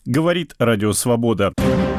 Говорит Радио Свобода.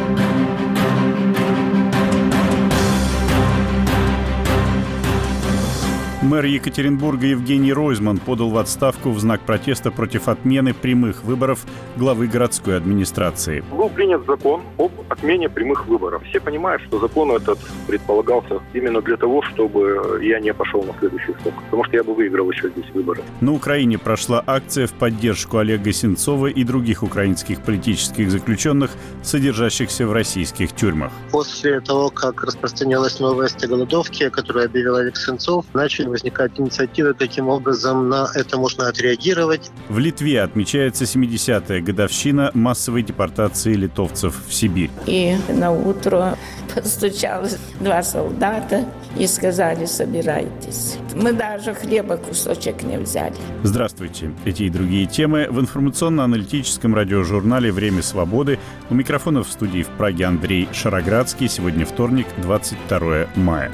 Мэр Екатеринбурга Евгений Ройзман подал в отставку в знак протеста против отмены прямых выборов главы городской администрации. Был принят закон об отмене прямых выборов. Все понимают, что закон этот предполагался именно для того, чтобы я не пошел на следующий срок, потому что я бы выиграл еще здесь выборы. На Украине прошла акция в поддержку Олега Сенцова и других украинских политических заключенных, содержащихся в российских тюрьмах. После того, как распространялась новость о голодовке, которую объявил Олег Сенцов, начали возникать инициативы, каким образом на это можно отреагировать. В Литве отмечается 70-я годовщина массовой депортации литовцев в Сибирь. И на утро постучалось 2 солдата и сказали: собирайтесь. Мы даже хлеба кусочек не взяли. Здравствуйте. Эти и другие темы в информационно-аналитическом радиожурнале «Время свободы». У микрофона в студии в Праге Андрей Шароградский. Сегодня вторник, 22 мая.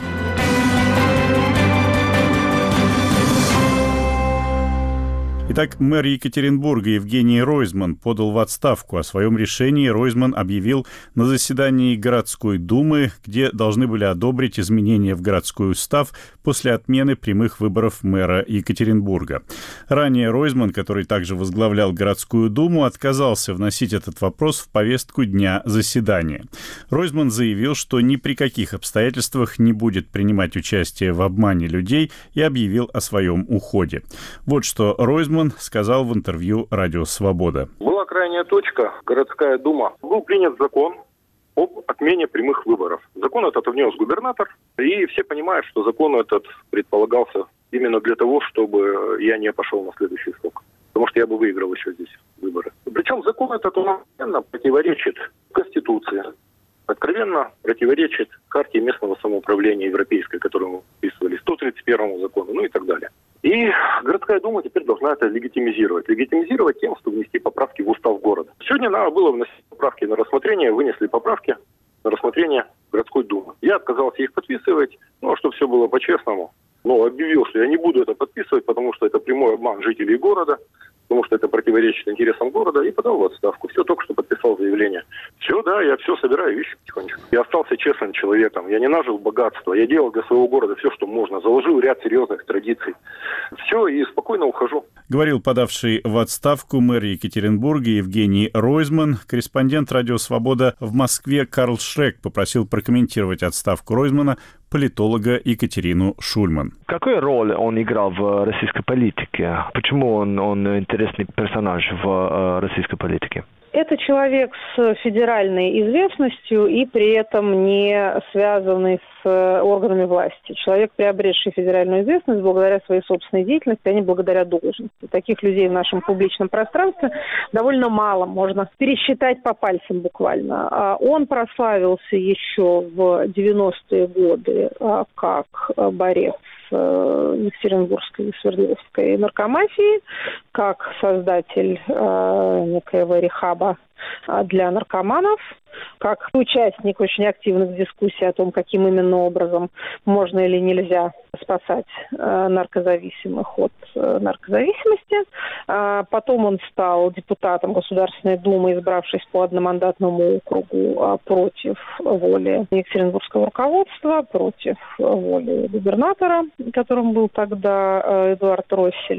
Итак, мэр Екатеринбурга Евгений Ройзман подал в отставку. О своем решении Ройзман объявил на заседании городской думы, где должны были одобрить изменения в городской устав после отмены прямых выборов мэра Екатеринбурга. Ранее Ройзман, который также возглавлял городскую думу, отказался вносить этот вопрос в повестку дня заседания. Ройзман заявил, что ни при каких обстоятельствах не будет принимать участие в обмане людей и объявил о своем уходе. Вот что Ройзман сказал в интервью «Радио Свобода». Была крайняя точка, городская дума. Был принят закон об отмене прямых выборов. Закон этот внес губернатор, и все понимают, что закон этот предполагался именно для того, чтобы я не пошел на следующий срок, потому что я бы выиграл еще здесь выборы. Причем закон этот откровенно противоречит Конституции, откровенно противоречит карте местного самоуправления европейской, которую мы подписывали, 131 закону, ну и так далее. И городская дума теперь должна это легитимизировать. Легитимизировать тем, что внести поправки в устав города. Сегодня надо было вносить поправки на рассмотрение, вынесли поправки на рассмотрение городской думы. Я отказался их подписывать, чтобы все было по-честному. Но объявил, что я не буду это подписывать, потому что это прямой обман жителей города, потому что это противоречит интересам города, и подал в отставку. Все, только что подписал заявление. Все, да, я все собираю вещи потихонечку. Я остался честным человеком, я не нажил богатство, я делал для своего города все, что можно, заложил ряд серьезных традиций. Все, и спокойно ухожу. Говорил подавший в отставку мэр Екатеринбурга Евгений Ройзман. Корреспондент «Радио Свобода» в Москве Карл Шрек попросил прокомментировать отставку Ройзмана политолога Екатерину Шульман. Какую роль он играл в российской политике? Почему он интересный персонаж в российской политике? Это человек с федеральной известностью и при этом не связанный с органами власти. Человек, приобретший федеральную известность благодаря своей собственной деятельности, а не благодаря должности. Таких людей в нашем публичном пространстве довольно мало, можно пересчитать по пальцам буквально. Он прославился еще в 90-е годы как борец Екатеринбургской и Свердловской наркомафии, как создатель некоего рехаба для наркоманов, как участник очень активных дискуссий о том, каким именно образом можно или нельзя спасать наркозависимых от наркозависимости. Потом он стал депутатом Государственной Думы, избравшись по одномандатному округу против воли Екатеринбургского руководства, против воли губернатора, которым был тогда Эдуард Россель.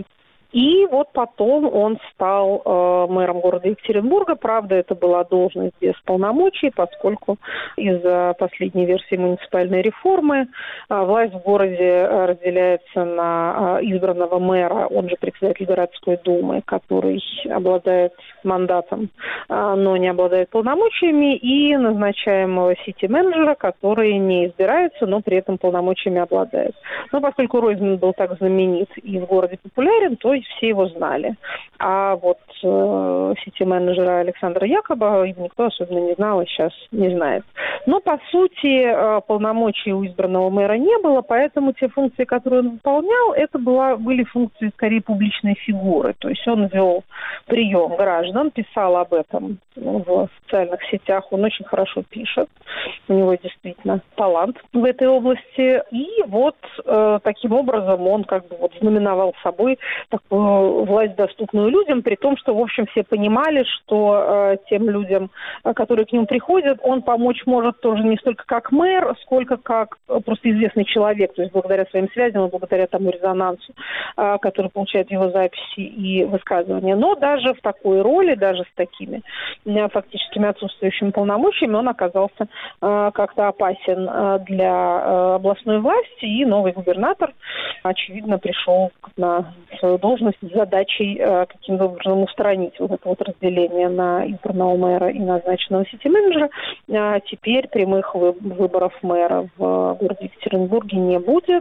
И вот потом он стал мэром города Екатеринбурга. Правда, это была должность без полномочий, поскольку из-за последней версии муниципальной реформы власть в городе разделяется на избранного мэра, он же председатель городской думы, который обладает мандатом, но не обладает полномочиями, и назначаемого сити-менеджера, который не избирается, но при этом полномочиями обладает. Но поскольку Ройзман был так знаменит и в городе популярен, то все его знали. А вот сити-менеджера Александра Якоба никто особенно не знал и сейчас не знает. Но, по сути, полномочий у избранного мэра не было, поэтому те функции, которые он выполнял, это были функции скорее публичной фигуры. То есть он вел прием граждан, писал об этом в социальных сетях, он очень хорошо пишет. У него действительно талант в этой области. И вот таким образом он знаменовал собой такую власть, доступную людям, при том, что, в общем, все понимали, что тем людям, которые к нему приходят, он помочь может тоже не столько как мэр, сколько как просто известный человек, то есть благодаря своим связям и благодаря тому резонансу, который получает его записи и высказывания. Но даже в такой роли, даже с такими фактическими отсутствующими полномочиями, он оказался как-то опасен для областной власти, и новый губернатор, очевидно, пришел на свою должность с задачей каким-то образом устранить вот это вот разделение на избранного мэра и назначенного сити-менеджера. Теперь прямых выборов мэра в городе Екатеринбурге не будет.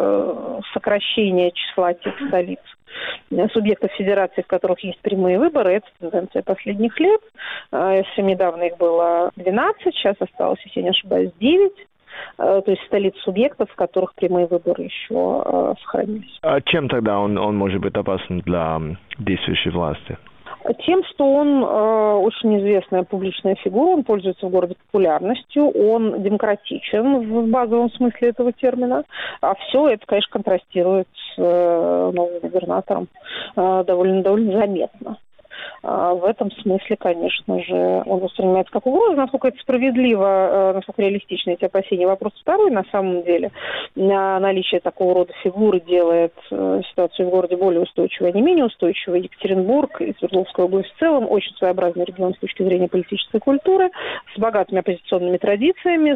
Сокращение числа тех столиц, субъектов федерации, в которых есть прямые выборы, это тенденция последних лет. Совсем недавно их было 12, сейчас осталось, если я не ошибаюсь, 9. То есть столиц субъектов, в которых прямые выборы еще сохранились. А чем тогда он может быть опасен для действующей власти? Тем, что он очень известная публичная фигура, он пользуется в городе популярностью, он демократичен в базовом смысле этого термина, а все это, конечно, контрастирует с новым губернатором довольно заметно. В этом смысле, конечно же, он воспринимается как угроза. Насколько это справедливо, насколько реалистичны эти опасения, вопрос второй. На самом деле наличие такого рода фигуры делает ситуацию в городе более устойчивой, а не менее устойчивой. Екатеринбург и Свердловская область в целом очень своеобразный регион с точки зрения политической культуры, с богатыми оппозиционными традициями,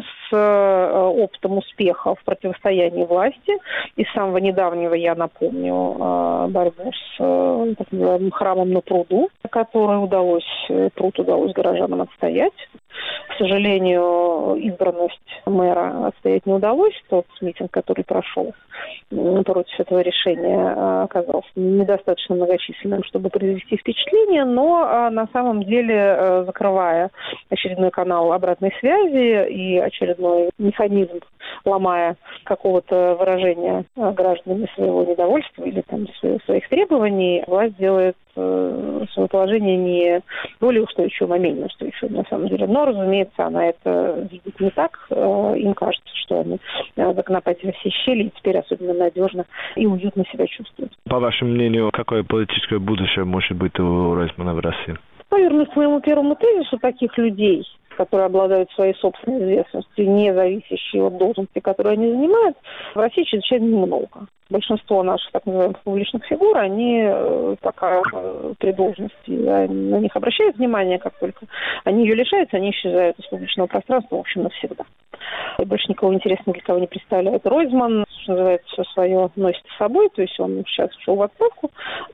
с опытом успеха в противостоянии власти. И с самого недавнего, я напомню, борьбу с так называемым храмом на пруду, который труд удалось горожанам отстоять. К сожалению, избранность мэра отстоять не удалось. Тот митинг, который прошел против этого решения, оказался недостаточно многочисленным, чтобы произвести впечатление, но на самом деле, закрывая очередной канал обратной связи и очередной механизм, ломая какого-то выражения гражданами своего недовольства или там своих требований, власть делает свое положение не более устойчивым, а менее устойчивым на самом деле. Но, разумеется, она это видит не так. Им кажется, что они законопатили все щели и теперь особенно надежно и уютно себя чувствуют. По вашему мнению, какое политическое будущее может быть у Ройзмана в России? Повернусь к моему первому тезису, таких людей, которые обладают своей собственной известностью, не зависящей от должности, которые они занимают, в России чрезвычайно много. Большинство наших так называемых публичных фигур, они пока при должности, на них обращают внимание, как только они ее лишаются, они исчезают из публичного пространства, в общем, навсегда. И больше никого интересного для кого не представляет. Ройзман, что называется, все свое носит с собой, то есть он сейчас ушел в отставку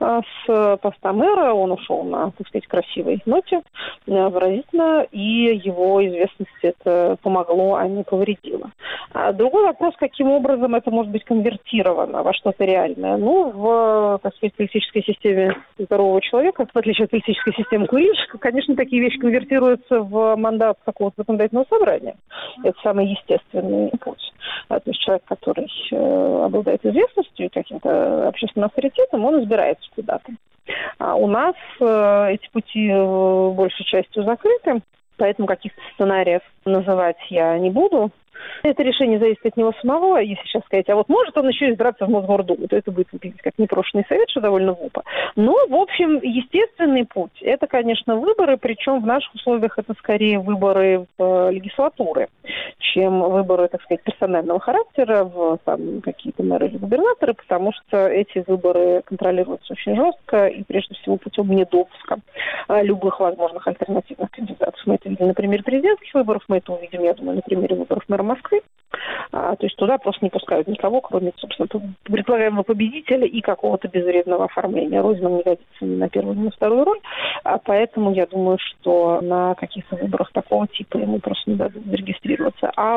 с поста мэра, он ушел на, так сказать, красивой ноте, выразительно, и его известность это помогло, а не повредило. Другой вопрос, каким образом это может быть конвертировано во что-то реальное. В, так сказать, политической системе здорового человека, в отличие от политической системы курильщика, конечно, такие вещи конвертируются в мандат какого-то законодательного собрания. Это самый естественный путь. То есть человек, который обладает известностью и каким-то общественным авторитетом, он избирается куда-то. А у нас эти пути большей частью закрыты, поэтому каких-то сценариев называть я не буду. Это решение зависит от него самого, если сейчас сказать, а вот может он еще избраться в Мосгордуму, то это будет выглядеть как непрошенный совет, что довольно глупо. Но, в общем, естественный путь – это, конечно, выборы, причем в наших условиях это скорее выборы в легислатуры, чем выборы, так сказать, персонального характера в там, какие-то мэры или губернаторы, потому что эти выборы контролируются очень жестко и, прежде всего, путем недопуска любых возможных альтернативных кандидатов. Мы это видим на примере президентских выборов, мы это увидим, я думаю, на примере выборов мэра Москвы. То есть туда просто не пускают никого, кроме, собственно, предполагаемого победителя и какого-то безвредного оформления. Ройзман не годится ни на первую, ни на вторую роль, поэтому я думаю, что на каких-то выборах такого типа ему просто не дадут зарегистрироваться. А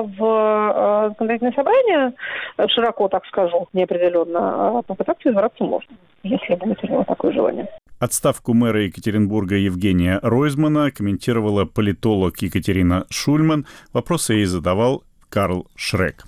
в законодательное собрание, широко так скажу, неопределенно, попытаться избраться можно, если будет у него такое желание. Отставку мэра Екатеринбурга Евгения Ройзмана комментировала политолог Екатерина Шульман. Вопросы ей задавал Карл Шрек.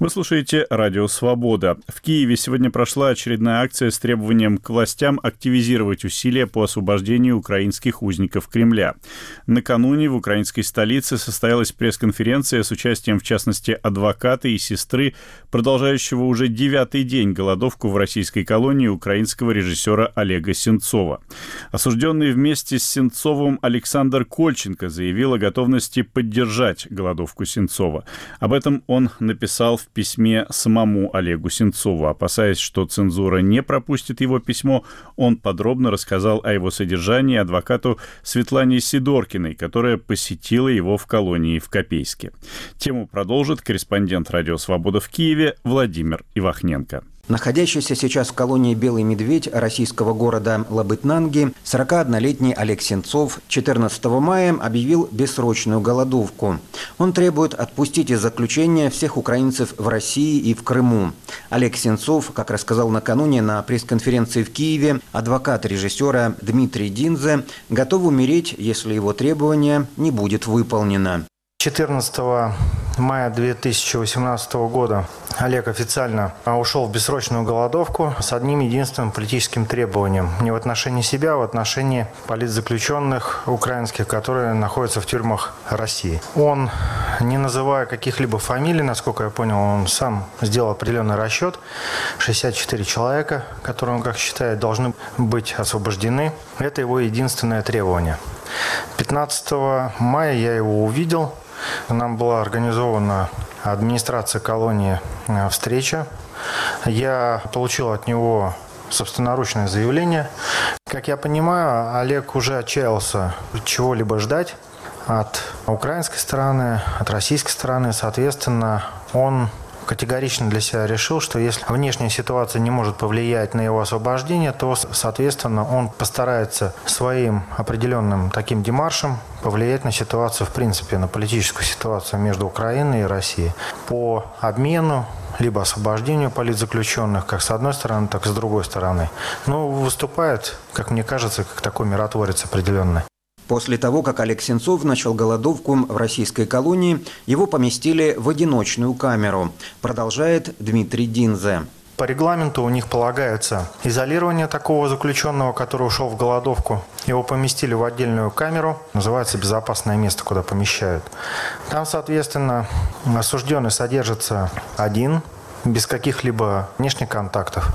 Вы слушаете «Радио Свобода». В Киеве сегодня прошла очередная акция с требованием к властям активизировать усилия по освобождению украинских узников Кремля. Накануне в украинской столице состоялась пресс-конференция с участием, в частности, адвоката и сестры, продолжающего уже 9-й день голодовку в российской колонии украинского режиссера Олега Сенцова. Осужденный вместе с Сенцовым Александр Кольченко заявил о готовности поддержать голодовку Сенцова. Об этом он написал в письме самому Олегу Сенцову. Опасаясь, что цензура не пропустит его письмо, он подробно рассказал о его содержании адвокату Светлане Сидоркиной, которая посетила его в колонии в Копейске. Тему продолжит корреспондент «Радио Свобода» в Киеве Владимир Ивахненко. Находящийся сейчас в колонии «Белый медведь» российского города Лабытнанги 41-летний Олег Сенцов 14 мая объявил бессрочную голодовку. Он требует отпустить из заключения всех украинцев в России и в Крыму. Олег Сенцов, как рассказал накануне на пресс-конференции в Киеве, адвокат режиссера Дмитрий Динзе, готов умереть, если его требование не будет выполнено. 14 мая 2018 года Олег официально ушел в бессрочную голодовку с одним единственным политическим требованием. Не в отношении себя, а в отношении политзаключенных украинских, которые находятся в тюрьмах России. Он, не называя каких-либо фамилий, насколько я понял, он сам сделал определенный расчет. 64 человека, которые, он как считает, должны быть освобождены. Это его единственное требование. 15 мая я его увидел. Нам была организована администрация колонии встреча. Я получил от него собственноручное заявление. Как я понимаю, Олег уже отчаялся чего-либо ждать от украинской стороны, от российской стороны. Соответственно, он категорично для себя решил, что если внешняя ситуация не может повлиять на его освобождение, то, соответственно, он постарается своим определенным таким демаршем повлиять на ситуацию, в принципе, на политическую ситуацию между Украиной и Россией по обмену либо освобождению политзаключенных, как с одной стороны, так и с другой стороны. Но выступает, как мне кажется, как такой миротворец определенный. После того, как Олег Сенцов начал голодовку в российской колонии, его поместили в одиночную камеру, продолжает Дмитрий Динзе. По регламенту у них полагается изолирование такого заключенного, который ушел в голодовку. Его поместили в отдельную камеру, называется «безопасное место», куда помещают. Там, соответственно, осужденный содержится один, без каких-либо внешних контактов.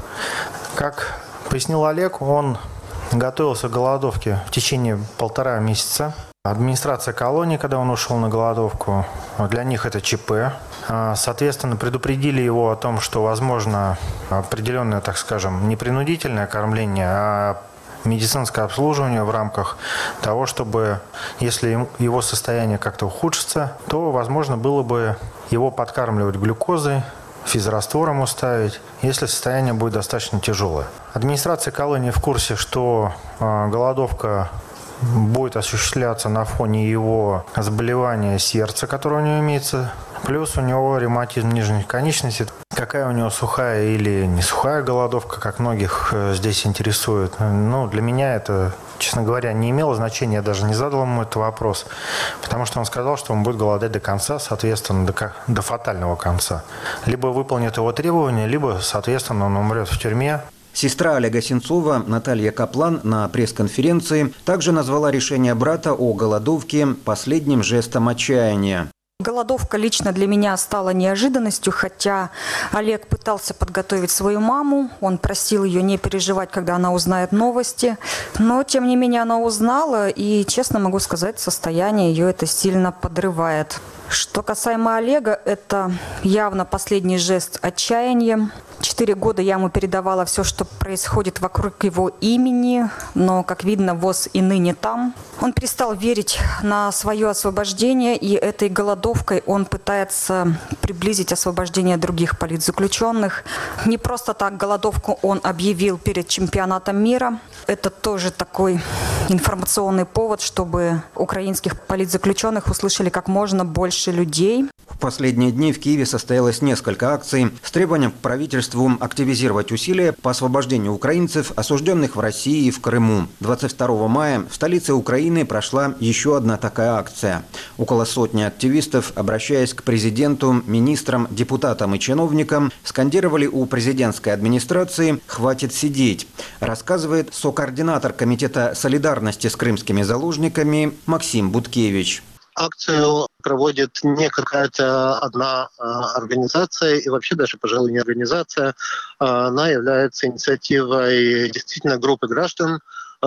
Как пояснил Олег, он готовился к голодовке в течение 1,5 месяца. Администрация колонии, когда он ушел на голодовку, для них это ЧП. Соответственно, предупредили его о том, что возможно определенное, так скажем, не принудительное кормление, а медицинское обслуживание в рамках того, чтобы, если его состояние как-то ухудшится, то возможно было бы его подкармливать глюкозой, физраствором уставить, если состояние будет достаточно тяжелое. Администрация колонии в курсе, что голодовка будет осуществляться на фоне его заболевания сердца, которое у него имеется, плюс у него ревматизм нижних конечностей. Какая у него сухая или не сухая голодовка, как многих здесь интересует. Для меня это, честно говоря, не имело значения. Я даже не задал ему этот вопрос, потому что он сказал, что он будет голодать до конца, соответственно, до фатального конца. Либо выполнит его требования, либо, соответственно, он умрет в тюрьме. Сестра Олега Сенцова Наталья Каплан на пресс-конференции также назвала решение брата о голодовке последним жестом отчаяния. Голодовка лично для меня стала неожиданностью, хотя Олег пытался подготовить свою маму, он просил ее не переживать, когда она узнает новости, но тем не менее она узнала, и, честно могу сказать, состояние ее это сильно подрывает. Что касаемо Олега, это явно последний жест отчаяния. 4 года я ему передавала все, что происходит вокруг его имени, но, как видно, ВОС и ныне там. Он перестал верить на свое освобождение, и этой голодовкой он пытается приблизить освобождение других политзаключенных. Не просто так голодовку он объявил перед чемпионатом мира. Это тоже такой информационный повод, чтобы украинских политзаключенных услышали как можно больше людей. В последние дни в Киеве состоялось несколько акций с требованием к правительству активизировать усилия по освобождению украинцев, осужденных в России и в Крыму. 22 мая в столице Украины прошла еще одна такая акция. Около сотни активистов, обращаясь к президенту, министрам, депутатам и чиновникам, скандировали у президентской администрации «Хватит сидеть», рассказывает сокоординатор Комитета солидарности с крымскими заложниками Максим Буткевич. Акцию проводит не какая-то одна организация, и вообще даже, пожалуй, не организация. Она является инициативой действительно группы граждан.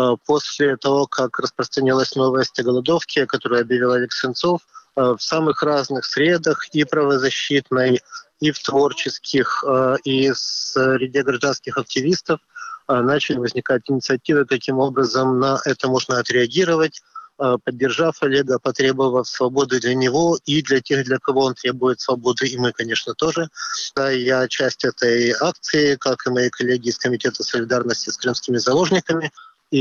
После того, как распространилась новость о голодовке, которую объявил Олег Сенцов, в самых разных средах, и правозащитной, и в творческих, и среди гражданских активистов начали возникать инициативы, каким образом на это можно отреагировать, поддержав Олега, потребовав свободы для него и для тех, для кого он требует свободы, и мы, конечно, тоже. Да, я часть этой акции, как и мои коллеги из Комитета солидарности с крымскими заложниками.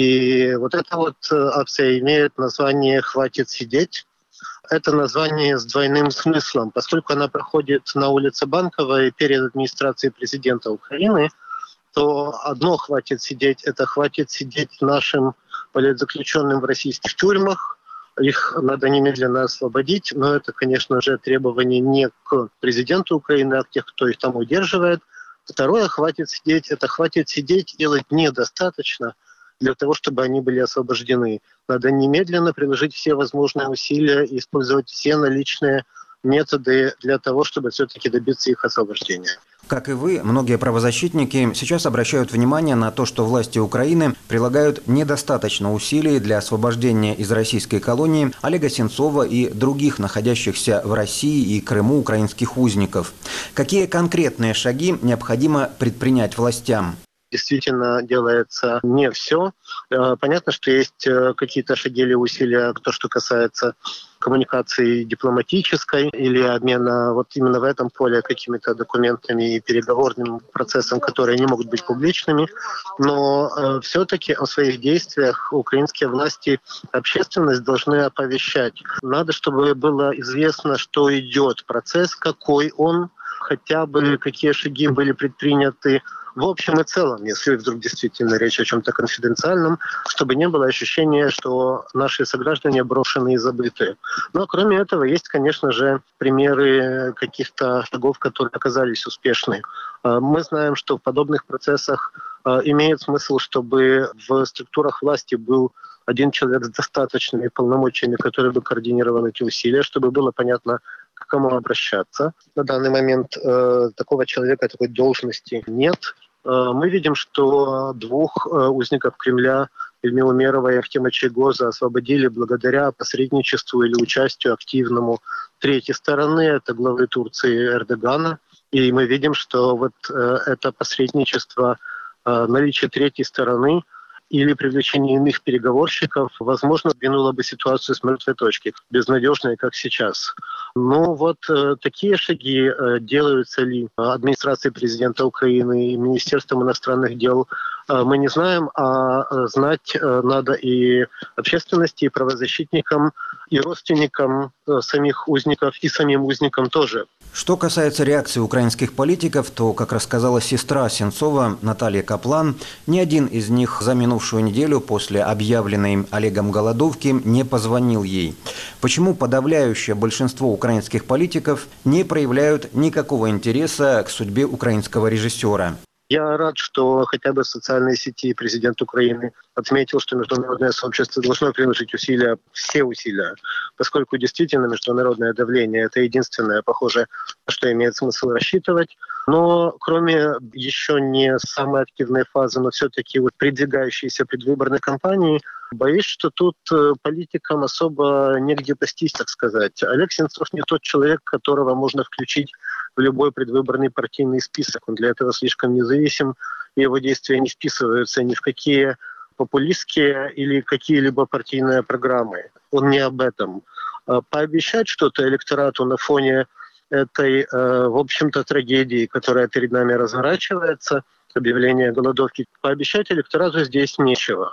И вот эта вот акция имеет название «Хватит сидеть». Это название с двойным смыслом, поскольку она проходит на улице Банковой перед администрацией президента Украины, то одно «хватит сидеть» — это «хватит сидеть нашим политзаключенным в российских тюрьмах». Их надо немедленно освободить, но это, конечно же, требование не к президенту Украины, а к тех, кто их там удерживает. Второе «хватит сидеть» — это «хватит сидеть» делать недостаточно для того, чтобы они были освобождены. Надо немедленно приложить все возможные усилия и использовать все наличные методы для того, чтобы все-таки добиться их освобождения. Как и вы, многие правозащитники сейчас обращают внимание на то, что власти Украины прилагают недостаточно усилий для освобождения из российской колонии Олега Сенцова и других находящихся в России и Крыму украинских узников. Какие конкретные шаги необходимо предпринять властям? Действительно делается не все. Понятно, что есть какие-то шаги или усилия, то, что касается коммуникации дипломатической или обмена вот именно в этом поле какими-то документами и переговорным процессом, которые не могут быть публичными. Но все-таки о своих действиях украинские власти, общественность должны оповещать. Надо, чтобы было известно, что идет процесс, какой он, хотя бы какие шаги были предприняты в общем и целом, если вдруг действительно речь о чем-то конфиденциальном, чтобы не было ощущения, что наши сограждане брошены и забыты. Но кроме этого есть, конечно же, примеры каких-то шагов, которые оказались успешны. Мы знаем, что в подобных процессах имеет смысл, чтобы в структурах власти был один человек с достаточными полномочиями, который бы координировал эти усилия, чтобы было понятно, к кому обращаться. На данный момент такого человека, такой должности нет. Мы видим, что двух узников Кремля, Людмилу Умерова и Ахтема Чайгоза, освободили благодаря посредничеству или участию активному третьей стороны, это главы Турции Эрдогана. И мы видим, что вот это посредничество, наличие третьей стороны или привлечение иных переговорщиков, возможно, сдвинуло бы ситуацию с мертвой точки, безнадежной, как сейчас. Но вот такие шаги делаются ли администрацией президента Украины и Министерством иностранных дел, мы не знаем, а знать надо и общественности, и правозащитникам, и родственникам самих узников, и самим узникам тоже. Что касается реакции украинских политиков, то, как рассказала сестра Сенцова Наталья Каплан, ни один из них за минувшую неделю после объявленной Олегом голодовки не позвонил ей. Почему подавляющее большинство украинских политиков не проявляют никакого интереса к судьбе украинского режиссера? Я рад, что хотя бы в социальной сети президент Украины отметил, что международное сообщество должно приложить усилия, все усилия, поскольку действительно международное давление – это единственное, похоже, на что имеет смысл рассчитывать. Но кроме еще не самой активной фазы, но все-таки вот придвигающейся предвыборной кампании, боюсь, что тут политикам особо негде пастись, так сказать. Олег Сенцов не тот человек, которого можно включить в любой предвыборный партийный список. Он для этого слишком независим, и его действия не вписываются ни в какие популистские или какие-либо партийные программы. Он не об этом. Пообещать что-то электорату на фоне этой, в общем-то, трагедии, которая перед нами разворачивается, объявление голодовки, пообещать электорату здесь нечего.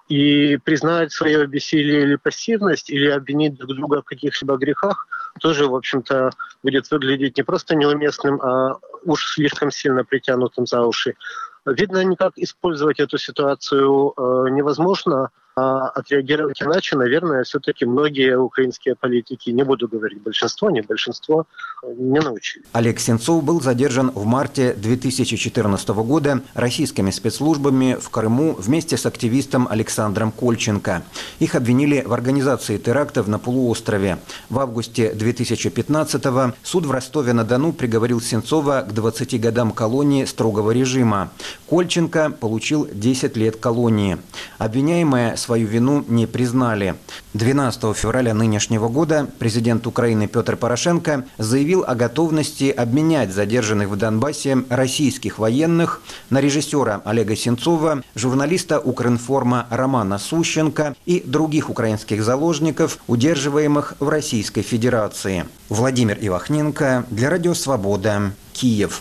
И признать свое бессилие или пассивность, или обвинить друг друга в каких-либо грехах, тоже, в общем-то, будет выглядеть не просто неуместным, а уж слишком сильно притянутым за уши. Видно, никак использовать эту ситуацию невозможно, а отреагировать иначе, наверное, все-таки многие украинские политики, не буду говорить большинство, не большинство, не научились. Олег Сенцов был задержан в марте 2014 года российскими спецслужбами в Крыму вместе с активистом Александром Кольченко. Их обвинили в организации терактов на полуострове. В августе 2015-го суд в Ростове-на-Дону приговорил Сенцова к 20 годам колонии строгого режима. Кольченко получил 10 лет колонии. Обвиняемые свою вину не признали. 12 февраля нынешнего года президент Украины Петр Порошенко заявил о готовности обменять задержанных в Донбассе российских военных на режиссера Олега Сенцова, журналиста Укринформа Романа Сущенко и других украинских заложников, удерживаемых в Российской Федерации. Владимир Ивахненко для Радио Свобода, Киев.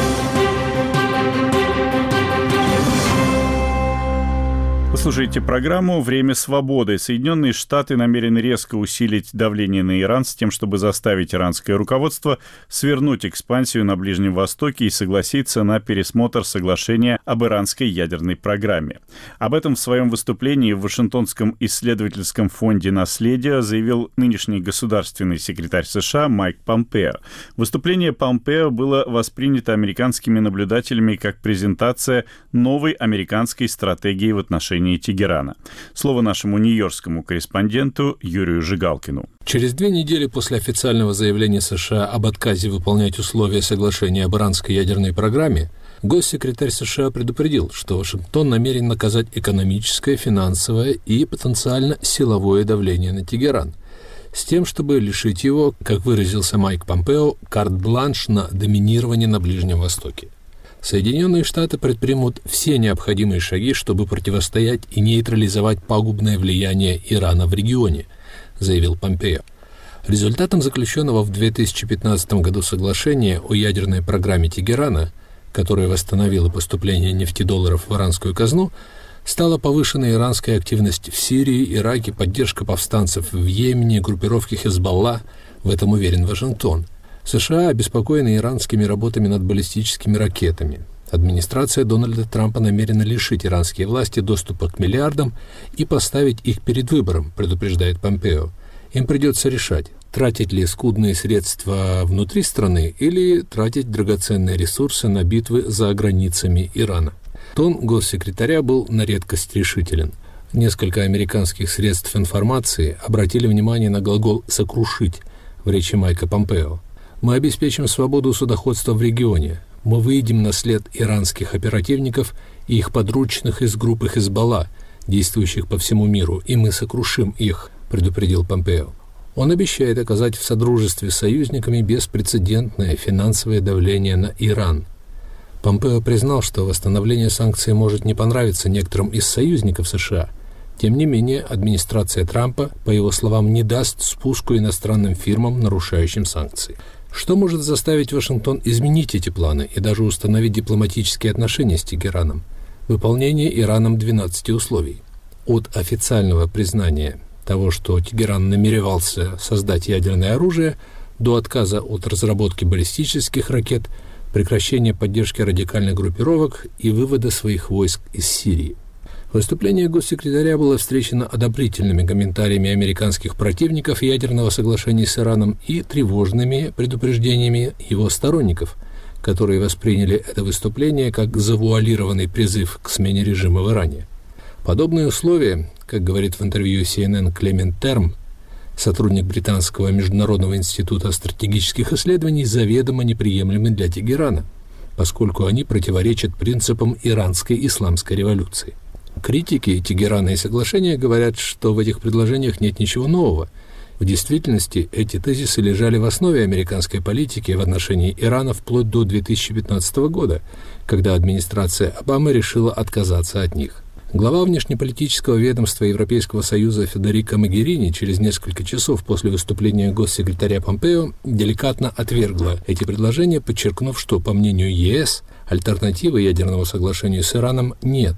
Вы слушаете программу «Время свободы». Соединенные Штаты намерены резко усилить давление на Иран с тем, чтобы заставить иранское руководство свернуть экспансию на Ближнем Востоке и согласиться на пересмотр соглашения об иранской ядерной программе. Об этом в своем выступлении в Вашингтонском исследовательском фонде «Наследие» заявил нынешний государственный секретарь США Майк Помпео. Выступление Помпео было воспринято американскими наблюдателями как презентация новой американской стратегии в отношении Тегерана. Слово нашему нью-йоркскому корреспонденту Юрию Жигалкину. Через 2 недели после официального заявления США об отказе выполнять условия соглашения об иранской ядерной программе, госсекретарь США предупредил, что Вашингтон намерен наказать экономическое, финансовое и потенциально силовое давление на Тегеран, с тем, чтобы лишить его, как выразился Майк Помпео, карт-бланш на доминирование на Ближнем Востоке. Соединенные Штаты предпримут все необходимые шаги, чтобы противостоять и нейтрализовать пагубное влияние Ирана в регионе, заявил Помпео. Результатом заключенного в 2015 году соглашения о ядерной программе Тегерана, которое восстановило поступление нефтедолларов в иранскую казну, стала повышенная иранская активность в Сирии, Ираке, поддержка повстанцев в Йемене, группировки Хезболла, в этом уверен Вашингтон. США обеспокоены иранскими работами над баллистическими ракетами. Администрация Дональда Трампа намерена лишить иранские власти доступа к миллиардам и поставить их перед выбором, предупреждает Помпео. Им придется решать, тратить ли скудные средства внутри страны или тратить драгоценные ресурсы на битвы за границами Ирана. Тон госсекретаря был на редкость решителен. Несколько американских средств информации обратили внимание на глагол «сокрушить» в речи Майка Помпео. «Мы обеспечим свободу судоходства в регионе. Мы выйдем на след иранских оперативников и их подручных из группы Хезболла, действующих по всему миру, и мы сокрушим их», предупредил Помпео. Он обещает оказать в содружестве с союзниками беспрецедентное финансовое давление на Иран. Помпео признал, что восстановление санкций может не понравиться некоторым из союзников США. Тем не менее, администрация Трампа, по его словам, не даст спуску иностранным фирмам, нарушающим санкции. Что может заставить Вашингтон изменить эти планы и даже установить дипломатические отношения с Тегераном? Выполнение Ираном 12 условий. От официального признания того, что Тегеран намеревался создать ядерное оружие, до отказа от разработки баллистических ракет, прекращения поддержки радикальных группировок и вывода своих войск из Сирии. Выступление госсекретаря было встречено одобрительными комментариями американских противников ядерного соглашения с Ираном и тревожными предупреждениями его сторонников, которые восприняли это выступление как завуалированный призыв к смене режима в Иране. Подобные условия, как говорит в интервью CNN Клемент Терм, сотрудник Британского международного института стратегических исследований, заведомо неприемлемы для Тегерана, поскольку они противоречат принципам иранской исламской революции. Критики Тегерана и соглашения говорят, что в этих предложениях нет ничего нового. В действительности эти тезисы лежали в основе американской политики в отношении Ирана вплоть до 2015 года, когда администрация Обамы решила отказаться от них. Глава внешнеполитического ведомства Европейского Союза Федерико Могерини через несколько часов после выступления госсекретаря Помпео деликатно отвергла эти предложения, подчеркнув, что, по мнению ЕС, альтернативы ядерному соглашению с Ираном нет,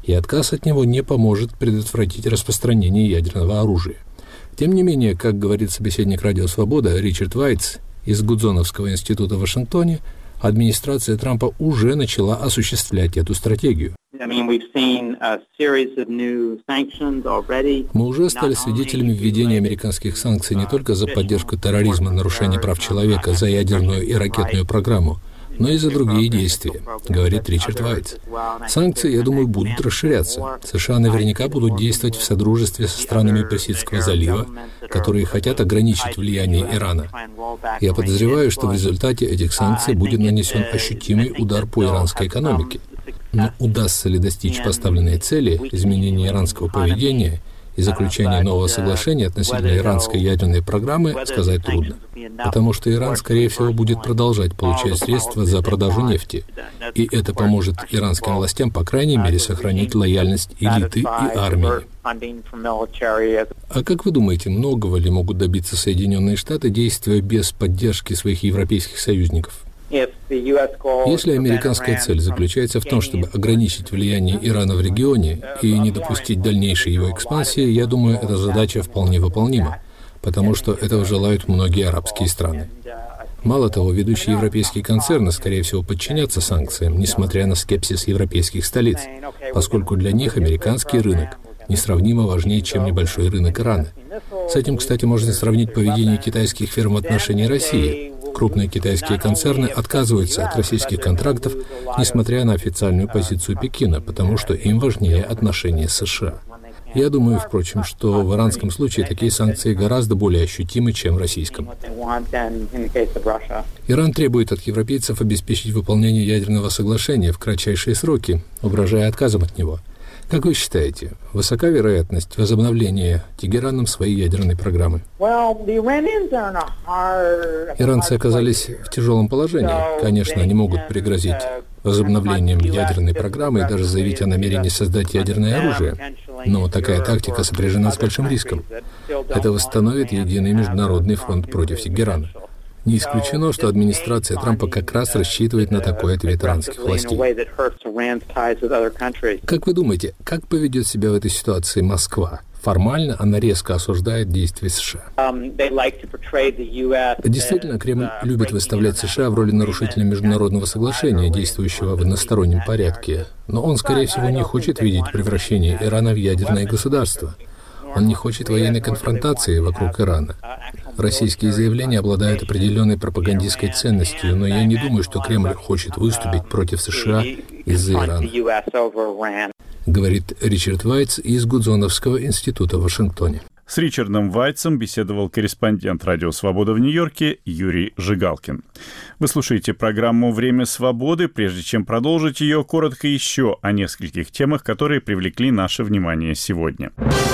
и отказ от него не поможет предотвратить распространение ядерного оружия. Тем не менее, как говорит собеседник «Радио Свобода» Ричард Вайтс из Гудзоновского института в Вашингтоне, администрация Трампа уже начала осуществлять эту стратегию. Мы уже стали свидетелями введения американских санкций не только за поддержку терроризма, нарушение прав человека, за ядерную и ракетную программу, но и за другие действия, говорит Ричард Вайтс. Санкции, я думаю, будут расширяться. США наверняка будут действовать в содружестве со странами Персидского залива, которые хотят ограничить влияние Ирана. Я подозреваю, что в результате этих санкций будет нанесен ощутимый удар по иранской экономике. Но удастся ли достичь поставленной цели изменения иранского поведения и заключения нового соглашения относительно иранской ядерной программы, сказать трудно. Потому что Иран, скорее всего, будет продолжать получать средства за продажу нефти. И это поможет иранским властям, по крайней мере, сохранить лояльность элиты и армии. А как вы думаете, многого ли могут добиться Соединенные Штаты, действуя без поддержки своих европейских союзников? Если американская цель заключается в том, чтобы ограничить влияние Ирана в регионе и не допустить дальнейшей его экспансии, я думаю, эта задача вполне выполнима, потому что этого желают многие арабские страны. Мало того, ведущие европейские концерны, скорее всего, подчинятся санкциям, несмотря на скепсис европейских столиц, поскольку для них американский рынок несравнимо важнее, чем небольшой рынок Ирана. С этим, кстати, можно сравнить поведение китайских фирм в отношении России. Крупные китайские концерны отказываются от российских контрактов, несмотря на официальную позицию Пекина, потому что им важнее отношения с США. Я думаю, впрочем, что в иранском случае такие санкции гораздо более ощутимы, чем в российском. Иран требует от европейцев обеспечить выполнение ядерного соглашения в кратчайшие сроки, угрожая отказом от него. Как вы считаете, высока вероятность возобновления Тегераном своей ядерной программы? Иранцы оказались в тяжелом положении. Конечно, они могут пригрозить возобновлением ядерной программы и даже заявить о намерении создать ядерное оружие. Но такая тактика сопряжена с большим риском. Это восстановит единый международный фронт против Тегерана. Не исключено, что администрация Трампа как раз рассчитывает на такой ответ иранских властей. Как вы думаете, как поведет себя в этой ситуации Москва? Формально она резко осуждает действия США. Действительно, Кремль любит выставлять США в роли нарушителя международного соглашения, действующего в одностороннем порядке. Но он, скорее всего, не хочет видеть превращение Ирана в ядерное государство. Он не хочет военной конфронтации вокруг Ирана. Российские заявления обладают определенной пропагандистской ценностью, но я не думаю, что Кремль хочет выступить против США из-за Ирана, говорит Ричард Вайтс из Гудзоновского института в Вашингтоне. С Ричардом Вайтсом беседовал корреспондент «Радио Свобода» в Нью-Йорке Юрий Жигалкин. Вы слушаете программу «Время свободы». Прежде чем продолжить ее, коротко еще о нескольких темах, которые привлекли наше внимание сегодня.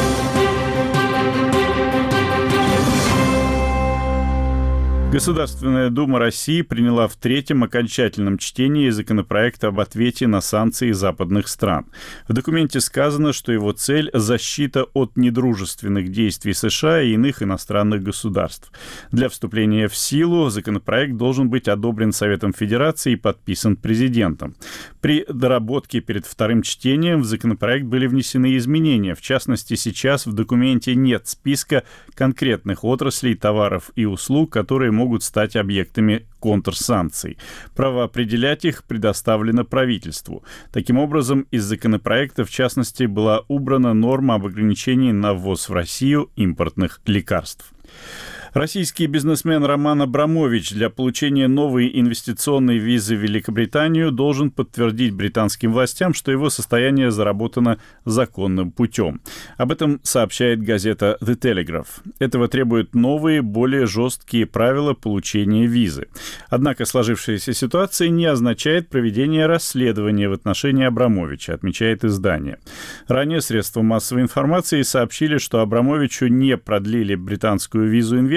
Государственная Дума России приняла в третьем окончательном чтении законопроект об ответе на санкции западных стран. В документе сказано, что его цель – защита от недружественных действий США и иных иностранных государств. Для вступления в силу законопроект должен быть одобрен Советом Федерации и подписан президентом. При доработке перед вторым чтением в законопроект были внесены изменения. В частности, сейчас в документе нет списка конкретных отраслей, товаров и услуг, которые могут стать объектами контрсанкций. Право определять их предоставлено правительству. Таким образом, из законопроекта, в частности, была убрана норма об ограничении на ввоз в Россию импортных лекарств. Российский бизнесмен Роман Абрамович для получения новой инвестиционной визы в Великобританию должен подтвердить британским властям, что его состояние заработано законным путем. Об этом сообщает газета The Telegraph. Этого требуют новые, более жесткие правила получения визы. Однако сложившаяся ситуация не означает проведение расследования в отношении Абрамовича, отмечает издание. Ранее средства массовой информации сообщили, что Абрамовичу не продлили британскую визу инвестора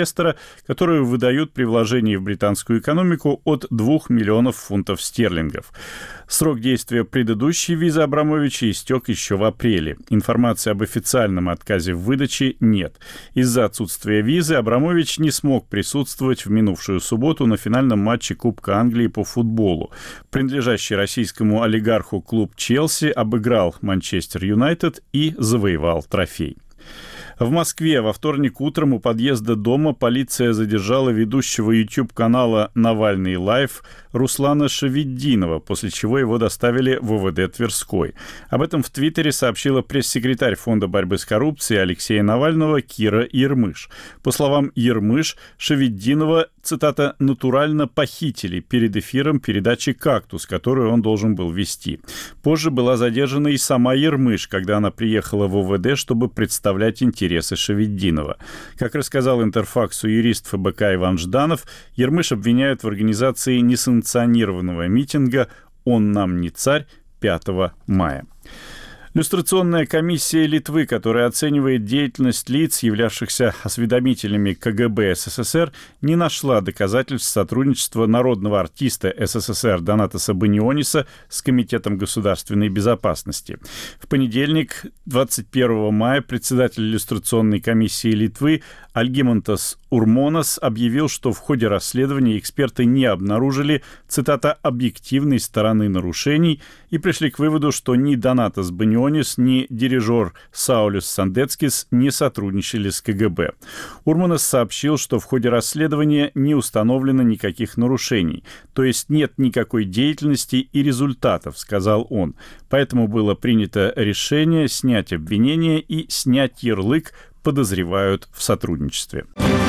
инвестора, которую выдают при вложении в британскую экономику от 2 миллионов фунтов стерлингов. Срок действия предыдущей визы Абрамовича истек еще в апреле. Информации об официальном отказе в выдаче нет. Из-за отсутствия визы Абрамович не смог присутствовать в минувшую субботу на финальном матче Кубка Англии по футболу. Принадлежащий российскому олигарху клуб «Челси» обыграл Манчестер Юнайтед и завоевал трофей. В Москве во вторник утром у подъезда дома полиция задержала ведущего YouTube-канала «Навальный Лайв» Руслана Шавиддинова, после чего его доставили в ОВД Тверской. Об этом в Твиттере сообщила пресс-секретарь Фонда борьбы с коррупцией Алексея Навального Кира Ермыш. По словам Ермыш, Шавиддинова, цитата, «натурально похитили перед эфиром передачи «Кактус», которую он должен был вести». Позже была задержана и сама Ермыш, когда она приехала в ОВД, чтобы представлять интересы Шавиддинова. Как рассказал Интерфаксу юрист ФБК Иван Жданов, Ермыш обвиняют в организации несанкционированного митинга «Он нам не царь» 5 мая. Люстрационная комиссия Литвы, которая оценивает деятельность лиц, являвшихся осведомителями КГБ СССР, не нашла доказательств сотрудничества народного артиста СССР Донатаса Баниониса с Комитетом государственной безопасности. В понедельник, 21 мая, председатель люстрационной комиссии Литвы Альгимантас Урмонас объявил, что в ходе расследования эксперты не обнаружили, цитата, «объективной стороны нарушений» и пришли к выводу, что ни Донатас Банионис, ни дирижер Саулюс Сандецкис не сотрудничали с КГБ. Урмонас сообщил, что в ходе расследования не установлено никаких нарушений, то есть нет никакой деятельности и результатов, сказал он. Поэтому было принято решение снять обвинение и снять ярлык «подозревают в сотрудничестве».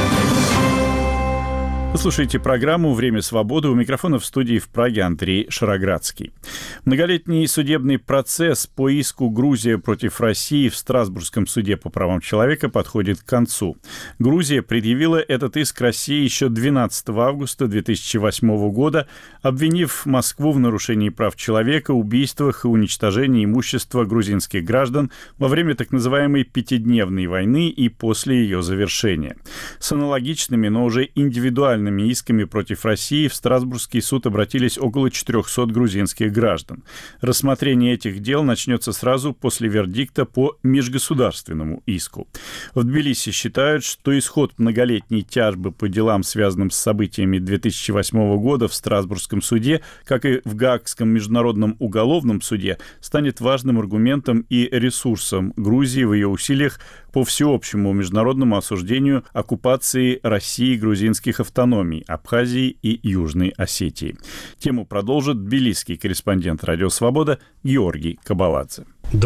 Вы слушаете программу «Время свободы». У микрофона в студии в Праге Андрей Шароградский. Многолетний судебный процесс по иску Грузии против России в Страсбургском суде по правам человека подходит к концу. Грузия предъявила этот иск России еще 12 августа 2008 года, обвинив Москву в нарушении прав человека, убийствах и уничтожении имущества грузинских граждан во время так называемой пятидневной войны и после ее завершения. С аналогичными, но уже индивидуальными исками против России в Страсбургский суд обратились около 400 грузинских граждан. Рассмотрение этих дел начнется сразу после вердикта по межгосударственному иску. В Тбилиси считают, что исход многолетней тяжбы по делам, связанным с событиями 2008 года в Страсбургском суде, как и в Гаагском международном уголовном суде, станет важным аргументом и ресурсом Грузии в ее усилиях по всеобщему международному осуждению оккупации России грузинских автономий Абхазии и Южной Осетии. Тему продолжит тбилисский корреспондент «Радио Свобода» Георгий Кабаладзе.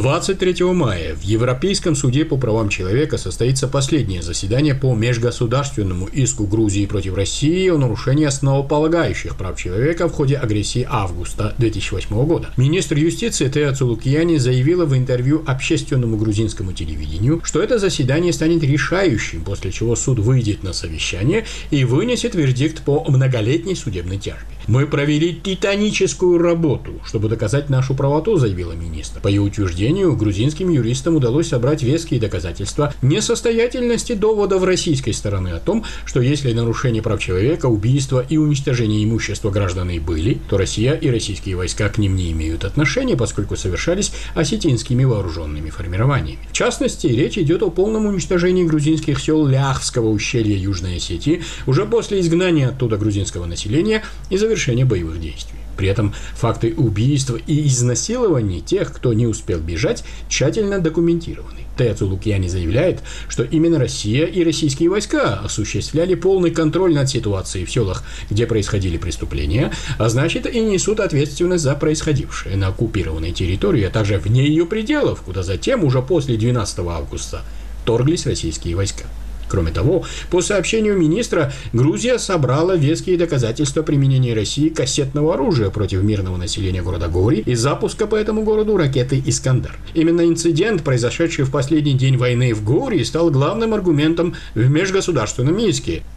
23 мая в Европейском суде по правам человека состоится последнее заседание по межгосударственному иску Грузии против России о нарушении основополагающих прав человека в ходе агрессии августа 2008 года. Министр юстиции Теа Цулукьяни заявила в интервью общественному грузинскому телевидению, что это заседание станет решающим, после чего суд выйдет на совещание и вынесет вердикт по многолетней судебной тяжбе. «Мы провели титаническую работу, чтобы доказать нашу правоту», заявила министр. По ее утверждению, грузинским юристам удалось собрать веские доказательства несостоятельности доводов российской стороны о том, что если нарушение прав человека, убийства и уничтожение имущества граждан и были, то Россия и российские войска к ним не имеют отношения, поскольку совершались осетинскими вооруженными формированиями. В частности, речь идет о полном уничтожении грузинских сел Ляхского ущелья Южной Осетии уже после изгнания оттуда грузинского населения и завершения боевых действий. При этом факты убийств и изнасилований тех, кто не успел бежать, тщательно документированы. Теа Цулукьяни заявляет, что именно Россия и российские войска осуществляли полный контроль над ситуацией в селах, где происходили преступления, а значит и несут ответственность за происходившее на оккупированной территории, а также вне ее пределов, куда затем уже после 12 августа вторглись российские войска. Кроме того, по сообщению министра, Грузия собрала веские доказательства применения России кассетного оружия против мирного населения города Гори и запуска по этому городу ракеты «Искандер». Именно инцидент, произошедший в последний день войны в Гори, стал главным аргументом в межгосударственном иске.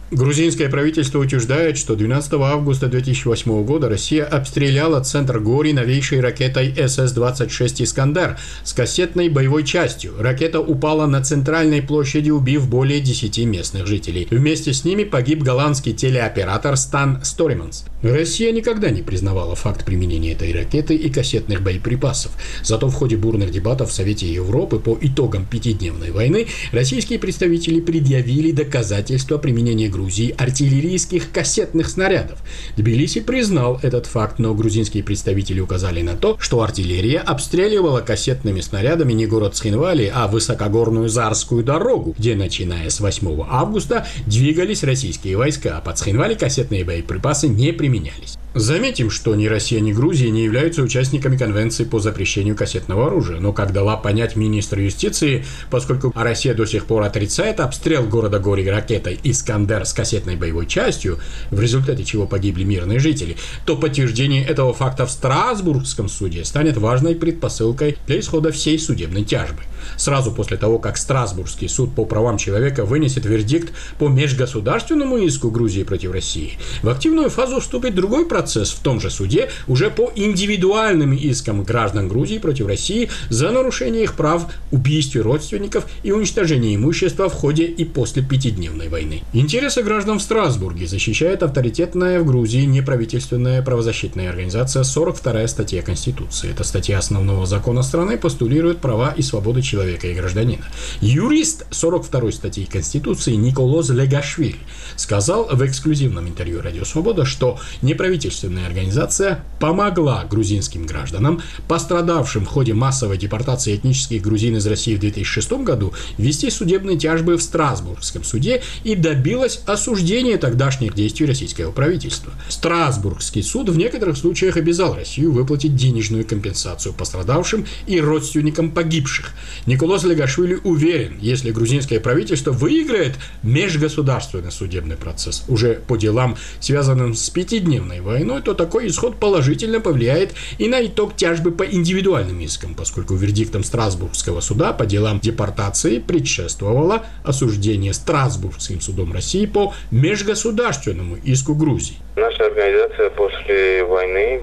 Грузинское правительство утверждает, что 12 августа 2008 года Россия обстреляла центр Гори новейшей ракетой СС-26 «Искандер» с кассетной боевой частью. Ракета упала на центральной площади, убив более 10 местных жителей. Вместе с ними погиб голландский телеоператор Стан Сториманс. Россия никогда не признавала факт применения этой ракеты и кассетных боеприпасов. Зато в ходе бурных дебатов в Совете Европы по итогам пятидневной войны российские представители предъявили доказательства применения Грузии артиллерийских кассетных снарядов. Тбилиси признал этот факт, но грузинские представители указали на то, что артиллерия обстреливала кассетными снарядами не город Схинвали, а высокогорную Зарскую дорогу, где, начиная с 8 августа, двигались российские войска, а под Схинвали кассетные боеприпасы не применялись. Заметим, что ни Россия, ни Грузия не являются участниками Конвенции по запрещению кассетного оружия, но как дала понять министр юстиции, поскольку Россия до сих пор отрицает обстрел города Гори ракетой «Искандер» с кассетной боевой частью, в результате чего погибли мирные жители, то подтверждение этого факта в Страсбургском суде станет важной предпосылкой для исхода всей судебной тяжбы. Сразу после того, как Страсбургский суд по правам человека вынесет вердикт по межгосударственному иску Грузии против России, в активную фазу вступит другой процесс в том же суде уже по индивидуальным искам граждан Грузии против России за нарушение их прав, убийстве родственников и уничтожение имущества в ходе и после пятидневной войны. Интересы граждан в Страсбурге защищает авторитетная в Грузии неправительственная правозащитная организация 42-я статья Конституции. Эта статья основного закона страны постулирует права и свободы человека и гражданина. Юрист 42-й статьи Конституции Николос Легашвили сказал в эксклюзивном интервью «Радио Свобода», что неправительственная организация помогла грузинским гражданам, пострадавшим в ходе массовой депортации этнических грузин из России в 2006 году, вести судебные тяжбы в Страсбургском суде и добилась осуждения тогдашних действий российского правительства. Страсбургский суд в некоторых случаях обязал Россию выплатить денежную компенсацию пострадавшим и родственникам погибших. Николос Легашвили уверен, если грузинское правительство выиграет межгосударственный судебный процесс уже по делам, связанным с пятидневной войной, то такой исход положительно повлияет и на итог тяжбы по индивидуальным искам, поскольку вердиктом Страсбургского суда по делам депортации предшествовало осуждение Страсбургским судом России по межгосударственному иску Грузии. Наша организация после войны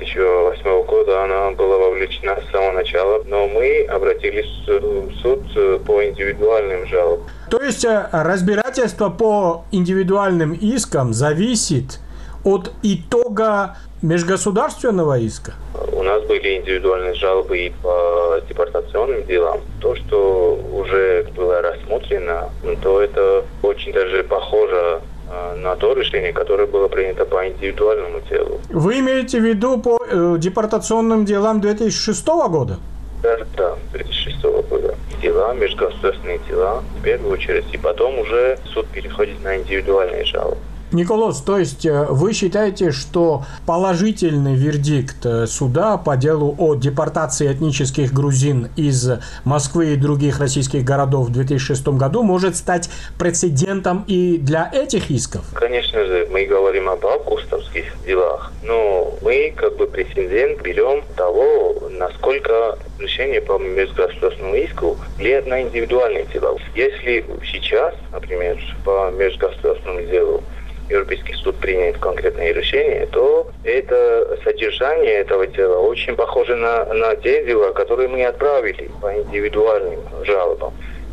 2008 года она была вовлечена с самого начала, но мы обратились в суд по индивидуальным жалобам. То есть разбирательство по индивидуальным искам зависит от итога межгосударственного иска? У нас были индивидуальные жалобы и по депортационным делам. То, что уже было рассмотрено, то это очень даже похоже на то решение, которое было принято по индивидуальному делу. Вы имеете в виду по депортационным делам 2006 года? Да, 2006 года. Дела, межгосударственные дела, в первую очередь, и потом уже суд переходит на индивидуальные жалобы. Николос, то есть вы считаете, что положительный вердикт суда по делу о депортации этнических грузин из Москвы и других российских городов в 2006 году может стать прецедентом и для этих исков? Конечно же, мы говорим об августовских делах, но мы как бы прецедент берем того, насколько решение по межгосударственному иску влияет на индивидуальные дела. Если сейчас, например, по межгосударственному делу Европейский суд принят конкретное решение, то это содержание этого дела очень похоже на те дела, которые мы отправили по индивидуальным жалобам.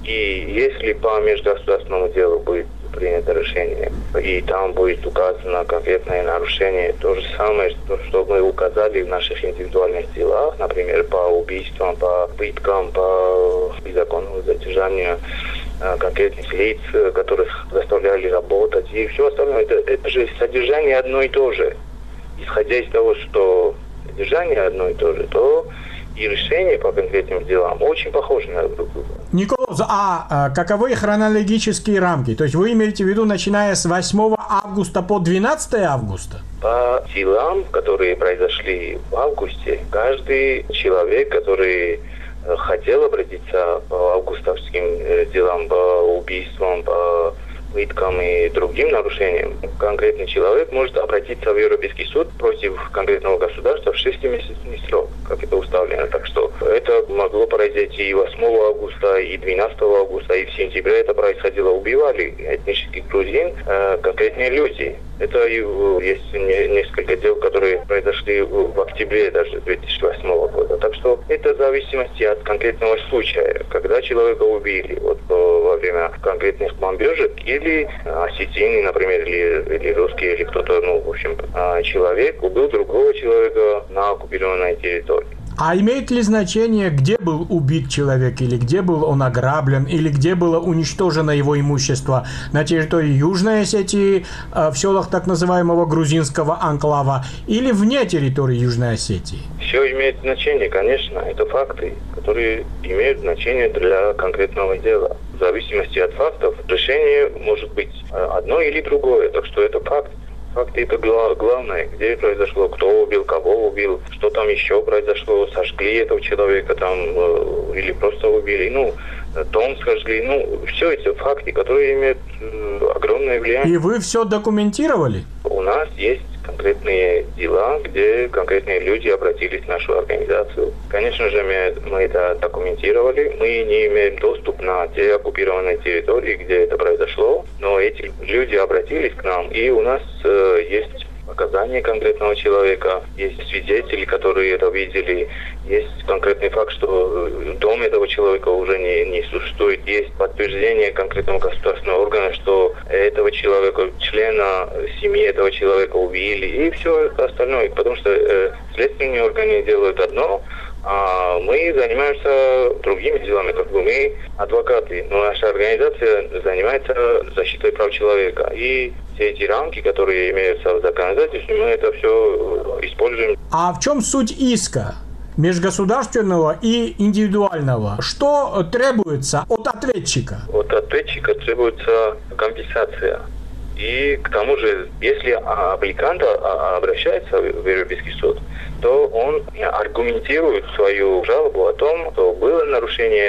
И если по межгосударственному делу будет принято решение, и там будет указано конкретное нарушение, то же самое, что мы указали в наших индивидуальных делах, например, по убийствам, по пыткам, по незаконному задержанию конкретных лиц, которых заставляли работать, и все остальное, это же содержание одно и то же. Исходя из того, что содержание одно и то же, то и решения по конкретным делам очень похожи на друг друга. Николас, а каковы хронологические рамки? То есть вы имеете в виду, начиная с 8 августа по 12 августа? По делам, которые произошли в августе, каждый человек, который хотел обратиться по августовским делам, по убийствам, по пыткам и другим нарушениям, конкретный человек может обратиться в Европейский суд против конкретного государства в 6-месячный срок, как это установлено. Так что это могло произойти и 8 августа, и 12 августа, и в сентябре это происходило. Убивали этнических грузин конкретные люди. Это есть несколько дел, которые произошли в октябре даже 2008 года. Так что это в зависимости от конкретного случая. Когда человека убили во время конкретных бомбежек, или осетины, например, или русские, или кто-то, в общем, человек убил другого человека на оккупированной территории. А имеет ли значение, где был убит человек, или где был он ограблен, или где было уничтожено его имущество? На территории Южной Осетии, в селах так называемого грузинского анклава, или вне территории Южной Осетии? Все имеет значение, конечно. Это факты, которые имеют значение для конкретного дела. В зависимости от фактов решение может быть одно или другое. Так что это факт. Факты это главное, где произошло, кто убил, кого убил, что там еще произошло, сожгли этого человека там или просто убили, дом сожгли, все эти факты, которые имеют огромное влияние. И вы все документировали? У нас есть конкретные дела, где конкретные люди обратились в нашу организацию. Конечно же, мы это документировали. Мы не имеем доступ на те оккупированные территории, где это произошло, но эти люди обратились к нам, и у нас есть показания конкретного человека, есть свидетели, которые это видели, есть конкретный факт, что дом этого человека уже не существует, есть подтверждение конкретного государственного органа, что этого человека, члена семьи этого человека убили, и все остальное, потому что следственные органы делают одно, а мы занимаемся другими делами, мы адвокаты, но наша организация занимается защитой прав человека. И все эти рамки, которые имеются в законодательстве, мы это все используем. А в чем суть иска? Межгосударственного и индивидуального. Что требуется от ответчика? От ответчика требуется компенсация. И к тому же, если аппликант обращается в Европейский суд, то он аргументирует свою жалобу о том, что было нарушение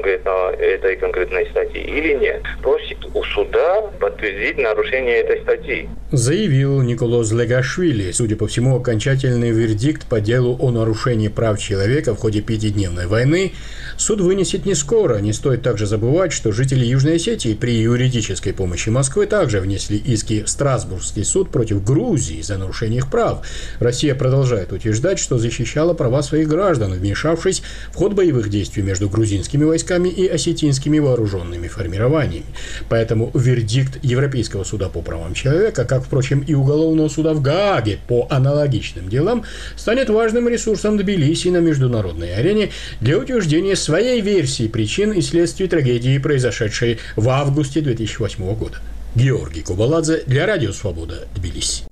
этой конкретной статьи или нет. Просит у суда подтвердить нарушение этой статьи. Заявил Николос Легашвили. Судя по всему, окончательный вердикт по делу о нарушении прав человека в ходе 5-дневной войны суд вынесет не скоро. Не стоит также забывать, что жители Южной Осетии при юридической помощи Москвы также внесли иски в Страсбургский суд против Грузии за нарушение их прав. Россия продолжает утверждать, что защищала права своих граждан, вмешавшись в ход боевых действий между грузинскими войсками и осетинскими вооруженными формированиями. Поэтому вердикт Европейского суда по правам человека, как, впрочем, и Уголовного суда в Гааге по аналогичным делам, станет важным ресурсом Тбилиси на международной арене для утверждения своей версии причин и следствий трагедии, произошедшей в августе 2008 года. Георгий Кубаладзе для Радио Свобода, Тбилиси.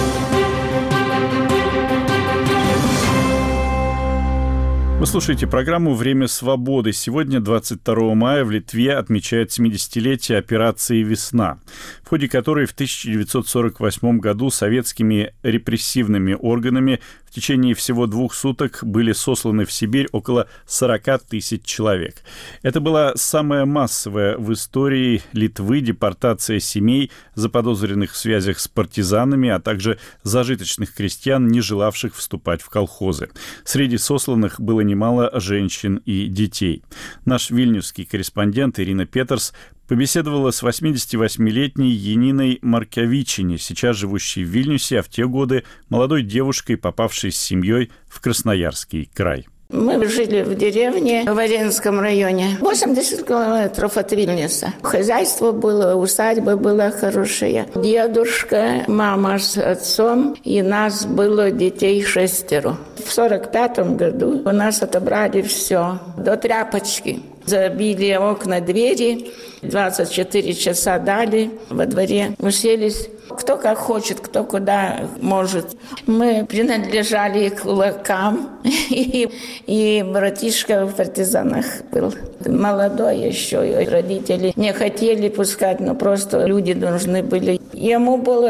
Вы слушаете программу «Время свободы». Сегодня, 22 мая, в Литве отмечают 70-летие операции «Весна», в ходе которой в 1948 году советскими репрессивными органами в течение всего 2 суток были сосланы в Сибирь около 40 тысяч человек. Это была самая массовая в истории Литвы депортация семей, заподозренных в связях с партизанами, а также зажиточных крестьян, не желавших вступать в колхозы. Среди сосланных было немало женщин и детей. Наш вильнюсский корреспондент Ирина Петерс побеседовала с 88-летней Яниной Маркавичине, сейчас живущей в Вильнюсе, а в те годы молодой девушкой, попавшей с семьей в Красноярский край. Мы жили в деревне в Оренском районе, 80 километров от Вильнюса. Хозяйство было, усадьба была хорошая. Дедушка, мама с отцом, и нас было детей 6. В 45 году у нас отобрали все, до тряпочки. Забили окна, двери, 24 часа дали, во дворе уселись. Кто как хочет, кто куда может. Мы принадлежали к кулакам, и братишка в партизанах был. Молодой еще, и родители не хотели пускать, но просто люди должны были Ему было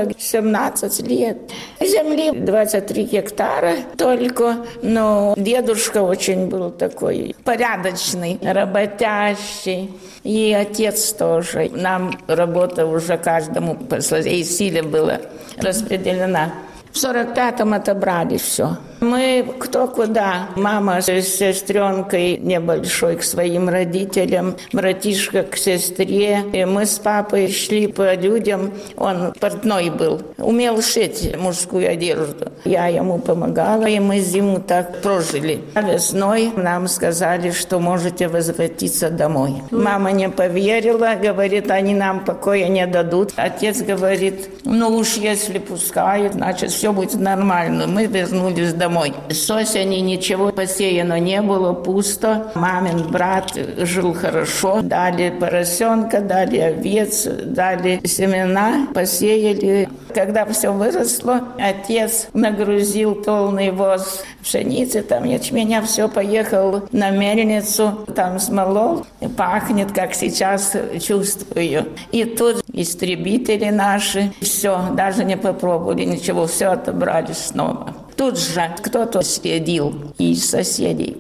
17 лет. Земли 23 гектара только, но дедушка очень был такой порядочный, работящий. И отец тоже. Нам работа уже каждому по своей силе была распределена. В 45-м отобрали все. Мы кто куда. Мама с сестренкой небольшой к своим родителям, братишка к сестре. И мы с папой шли по людям. Он портной был. Умел шить мужскую одежду. Я ему помогала, и мы зиму так прожили. А весной нам сказали, что можете возвратиться домой. Мама не поверила, говорит, они нам покоя не дадут. Отец говорит, ну уж если пускают, значит все будет нормально. Мы вернулись домой. С осени ничего посеяно не было, пусто. Мамин брат жил хорошо. Дали поросенка, дали овец, дали семена, посеяли. Когда все выросло, отец нагрузил полный воз пшеницы, там ячменя, все, поехал на мельницу, там смолол. Пахнет, как сейчас чувствую. И тут истребители наши, все, даже не попробовали ничего, все отобрали снова. Тут же кто-то следил из соседей.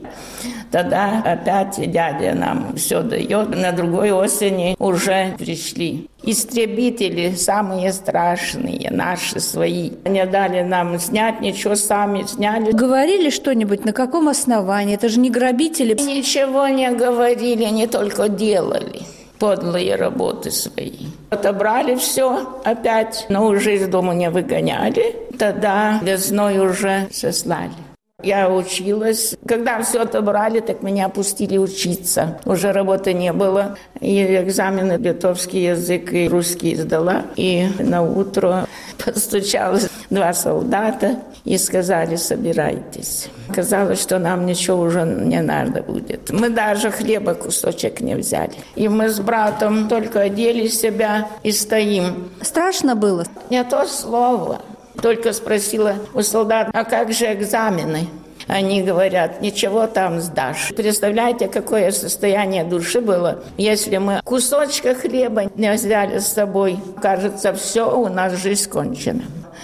Тогда опять дядя нам все дает. На другой осени уже пришли. Истребители самые страшные, наши свои. Не дали нам снять ничего, сами сняли. Говорили что-нибудь, на каком основании? Это же не грабители. Ничего не говорили, они только делали. Подлые работы свои. Отобрали все опять, но уже из дома не выгоняли. Тогда весной уже сослали. Я училась. Когда все отобрали, так меня пустили учиться. Уже работы не было. И экзамены литовский язык и русский сдала. И наутро постучалось 2 солдата и сказали, собирайтесь. Казалось, что нам ничего уже не надо будет. Мы даже хлеба кусочек не взяли. И мы с братом только одели себя и стоим. Страшно было? Не то слово. Только спросила у солдат, а как же экзамены? Они говорят, ничего там сдашь. Представляете, какое состояние души было, если мы кусочка хлеба не взяли с собой. Кажется, все, у нас жизнь кончена.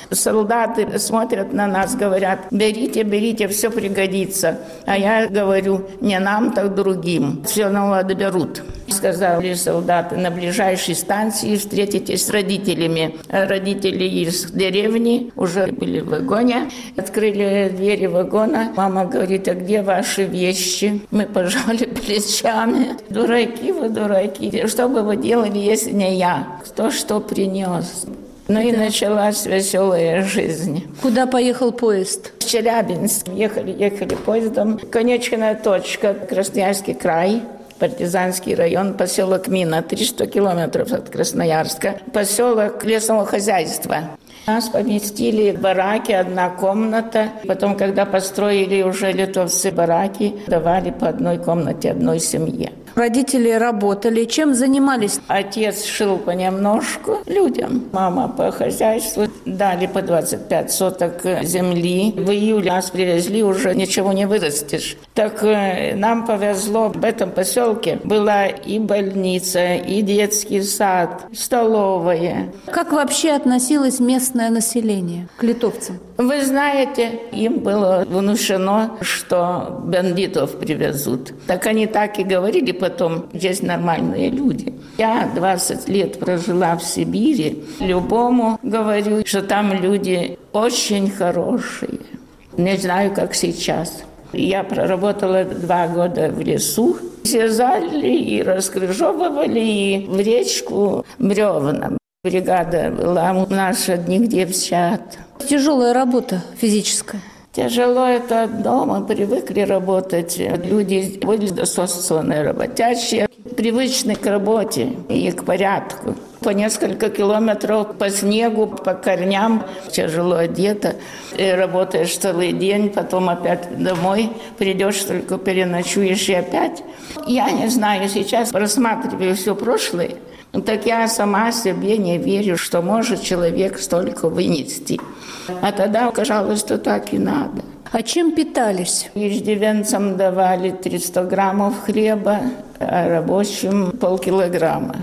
Солдаты смотрят на нас, говорят, берите, берите, все пригодится. А я говорю, не нам, так другим. Все равно берут. Сказали солдаты, на ближайшей станции встретитесь с родителями. Родители из деревни уже были в вагоне. Открыли двери вагона. Мама говорит, а где ваши вещи? Мы пожали плечами. Дураки вы, дураки. Что бы вы делали, если не я? Кто что принес? Ну и началась веселая жизнь. Куда поехал поезд? В Челябинск. Ехали поездом. Конечная точка – Красноярский край. Партизанский район, поселок Мина, 300 километров от Красноярска. Поселок лесного хозяйства. Нас поместили в бараки, 1 комната. Потом, когда построили уже литовцы бараки, давали по 1 комнате одной семье. Родители работали. Чем занимались? Отец шил понемножку людям. Мама по хозяйству. Дали по 25 соток земли. В июле нас привезли, уже ничего не вырастешь. Так нам повезло. В этом поселке была и больница, и детский сад, столовая. Как вообще относилось местное население к литовцам? Вы знаете, им было внушено, что бандитов привезут. Так они так и говорили потом, здесь нормальные люди. Я 20 лет прожила в Сибири. Любому говорю, что там люди очень хорошие. Не знаю, как сейчас. Я проработала 2 года в лесу. Связали и раскрыжовывали, и в речку бревна. Бригада была у нас одних девчат. Тяжелая работа физическая. Тяжело это дома, привыкли работать. Люди были достойные, работящие, привычны к работе и к порядку. По несколько километров по снегу, по корням, тяжело одета. И работаешь целый день, потом опять домой, придешь, только переночуешь и опять. Я не знаю, сейчас рассматриваю все прошлое. Так я сама себе не верю, что может человек столько вынести. А тогда казалось, что так и надо. А чем питались? Иждивенцам давали 300 граммов хлеба, а рабочим полкилограмма.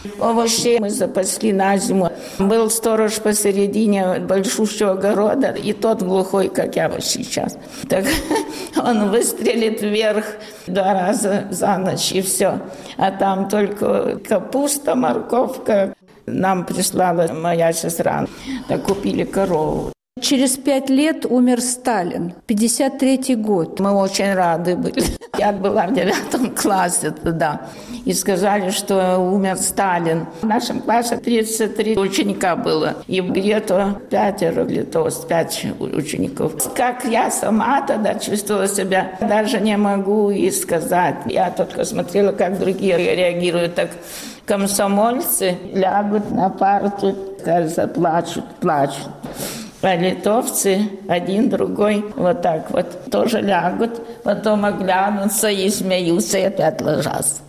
Овощей мы запасли на зиму. Был сторож посередине большущего огорода, и тот глухой, как я вот сейчас. Так он выстрелит вверх 2 раза за ночь, и все. А там только капуста, морковка. Нам прислала моя сестра. Так купили корову. Через 5 лет умер Сталин, 53-й год. Мы очень рады были. Я была в 9 классе тогда. И сказали, что умер Сталин. В нашем классе 33 ученика было. И где-то 5 учеников. Как я сама тогда чувствовала себя, даже не могу и сказать. Я только смотрела, как другие реагируют. Так комсомольцы лягут на парту, кажется, плачут. А литовцы, один, другой, вот так вот, тоже лягут, потом оглянутся и смеются, и опять ложатся.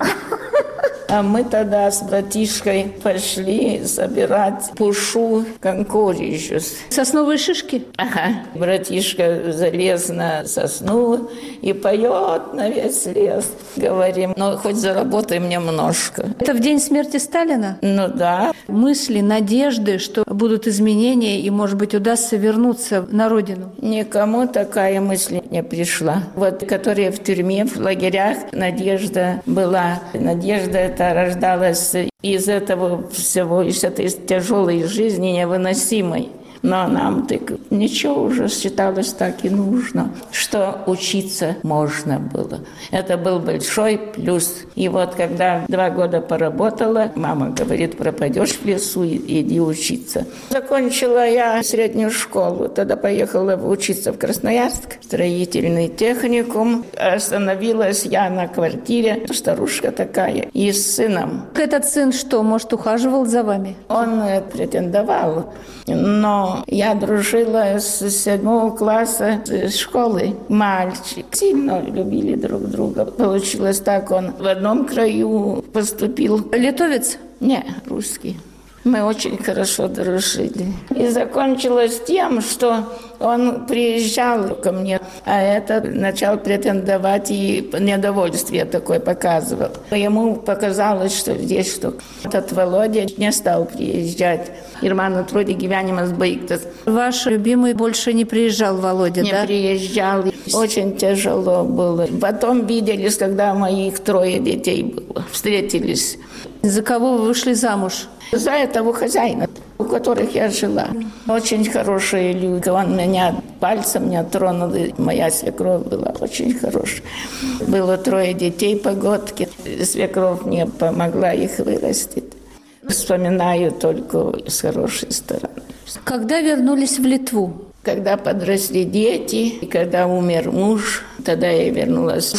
А мы тогда с братишкой пошли собирать пушу конкорищу. Сосновые шишки? Ага. Братишка залез на сосну и поет на весь лес. Говорим, ну хоть заработаем немножко. Это в день смерти Сталина? Ну да. Мысли, надежды, что будут изменения и, может быть, удастся вернуться на родину? Никому такая мысль не пришла. Вот, которые в тюрьме, в лагерях, надежда была. Надежда рождалась из этого всего, из этой тяжелой жизни невыносимой. Но нам так ничего уже считалось так и нужно, что учиться можно было. Это был большой плюс. И вот когда 2 года поработала, мама говорит, пропадешь в лесу, иди учиться. Закончила я среднюю школу, тогда поехала учиться в Красноярск, строительный техникум. Остановилась я на квартире, старушка такая, и с сыном. Этот сын что, может, ухаживал за вами? Он претендовал, но я дружила с 7 класса школы. Мальчик. Сильно любили друг друга. Получилось так, он в одном краю поступил. Литовец? Не, русский. Мы очень хорошо дружили. И закончилось тем, что он приезжал ко мне, а это начал претендовать и недовольствие такое показывал. Ему показалось, что здесь что. Этот Володя не стал приезжать. Ирману труди gyvenimas baigtas. Ваш любимый больше не приезжал, Володя, не да? Не приезжал. Очень тяжело было. Потом виделись, когда моих 3 детей было. Встретились. За кого вы вышли замуж? За этого хозяина, у которых я жила. Очень хорошие люди. Он меня пальцем не тронул. Моя свекровь была очень хорошая. Было 3 детей погодки. Свекровь мне помогла их вырастить. Вспоминаю только с хорошей стороны. Когда вернулись в Литву? Когда подросли дети, и когда умер муж, тогда я вернулась.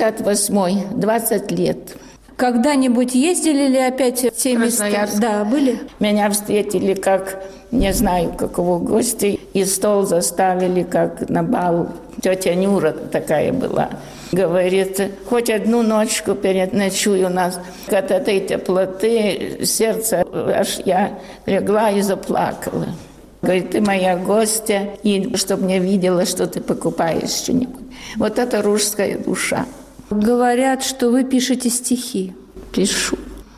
68-й, 20 лет. Когда-нибудь ездили ли опять в те места? Да, были? Меня встретили как, не знаю, какого гостя, и стол заставили, как на бал. Тетя Нюра такая была. Говорит, хоть одну ночку переночуй у нас. От этой теплоты сердце аж я легла и заплакала. Говорит, ты моя гостья, и чтобы не видела, что ты покупаешь что-нибудь. Вот это русская душа. Говорят, что вы пишете стихи. Пишу.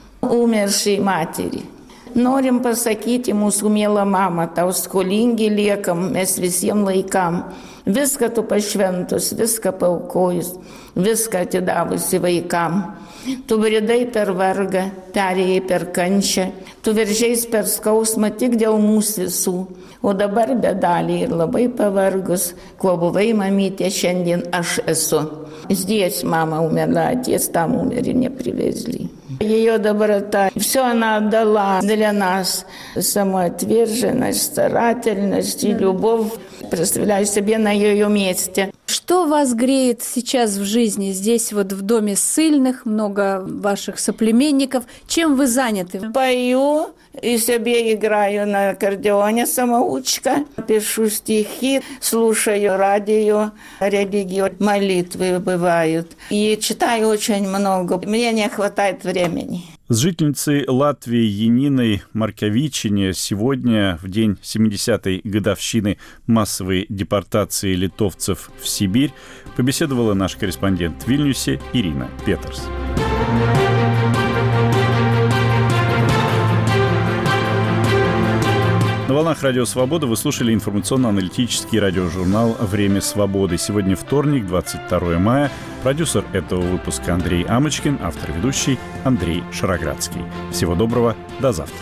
Умершей матери. Норим pasakyti mūsų miela mama, tau skolingi liekam, mes visiems laikam. Viską tu pašventus, viską paaukojus, viską atidavusi vaikam. Tu bridai per vargą, perėjai per kančią, tu veržiais per skausmą tik dėl mūsų visų. O dabar bedaliai ir labai pavargus, kuo buvai mamytė, šiandien aš esu. Здесь мама умерла, отец там умер и не привезли. Ее доброта, все она отдала для нас. Самоотверженность, старательность и любовь. Представляю себе на ее месте. Что вас греет сейчас в жизни? Здесь вот в доме ссыльных, много ваших соплеменников. Чем вы заняты? Пою и себе играю на аккордеоне самоучка. Пишу стихи, слушаю радио, религию, молитвы бывают. И читаю очень много. Мне не хватает времени. С жительницей Латвии Яниной Марковичине сегодня, в день 70-й годовщины массовой депортации литовцев в Сибирь, побеседовала наш корреспондент в Вильнюсе Ирина Петерс. На волнах Радио Свобода вы слушали информационно-аналитический радиожурнал «Время свободы». Сегодня вторник, 22 мая. Продюсер этого выпуска Андрей Амочкин, автор-ведущий Андрей Шароградский. Всего доброго, до завтра.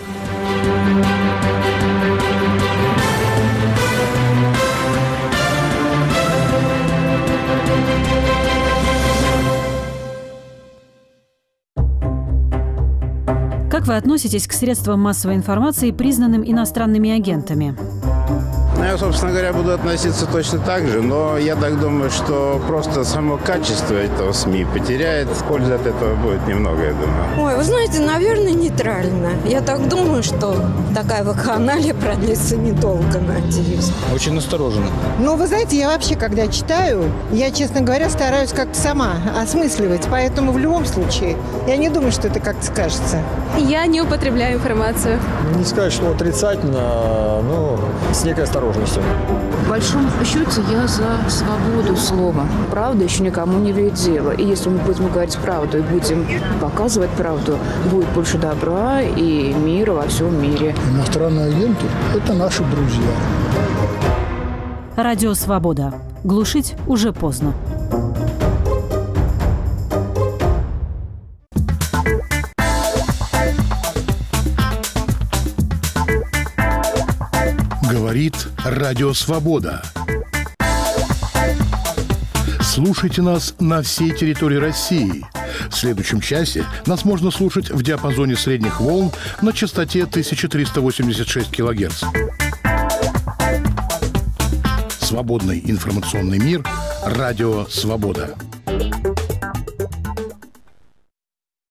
Как вы относитесь к средствам массовой информации, признанным иностранными агентами? Я, собственно говоря, буду относиться точно так же, но я так думаю, что просто само качество этого СМИ потеряет. Пользы от этого будет немного, я думаю. Ой, вы знаете, наверное, нейтрально. Я так думаю, что такая вакханалия продлится недолго, надеюсь. Очень настороженно. Ну, вы знаете, я вообще, когда читаю, я, честно говоря, стараюсь как-то сама осмысливать. Поэтому в любом случае, я не думаю, что это как-то скажется. Я не употребляю информацию. Не сказать, что отрицательно, но с некой осторожностью. В большом счете я за свободу слова. Правда еще никому не ведет дело. И если мы будем говорить правду и будем показывать правду, будет больше добра и мира во всем мире. Иностранные агенты – это наши друзья. Радио Свобода. Глушить уже поздно. Говорит Радио Свобода. Слушайте нас на всей территории России. В следующем часе нас можно слушать в диапазоне средних волн на частоте 1386 кГц. Свободный информационный мир. Радио Свобода.